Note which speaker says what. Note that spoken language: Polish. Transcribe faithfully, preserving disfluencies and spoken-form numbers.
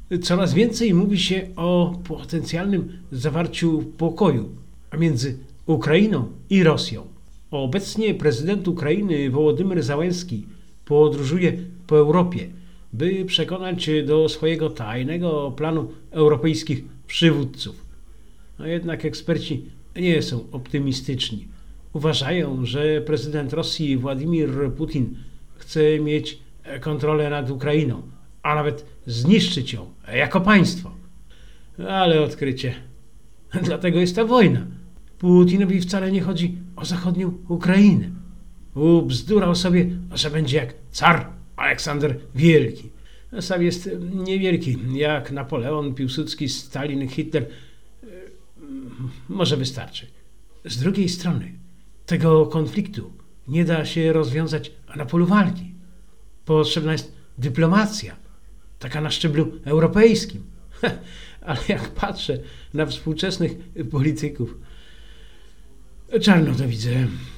Speaker 1: Coraz więcej mówi się o potencjalnym zawarciu pokoju między Ukrainą i Rosją. Obecnie prezydent Ukrainy Wołodymyr Zełenski podróżuje po Europie, by przekonać do swojego tajnego planu europejskich przywódców. No jednak eksperci nie są optymistyczni. Uważają, że prezydent Rosji Władimir Putin chce mieć kontrolę nad Ukrainą, a nawet zniszczyć ją jako państwo. Ale odkrycie. Dlatego jest ta wojna. Putinowi wcale nie chodzi o zachodnią Ukrainę. Ubzdurał sobie, że będzie jak car Aleksander Wielki. Sam jest niewielki, jak Napoleon, Piłsudski, Stalin, Hitler. Może wystarczy. Z drugiej strony, tego konfliktu nie da się rozwiązać na polu walki. Potrzebna jest dyplomacja, taka na szczeblu europejskim. Ale jak patrzę na współczesnych polityków, czarno to widzę.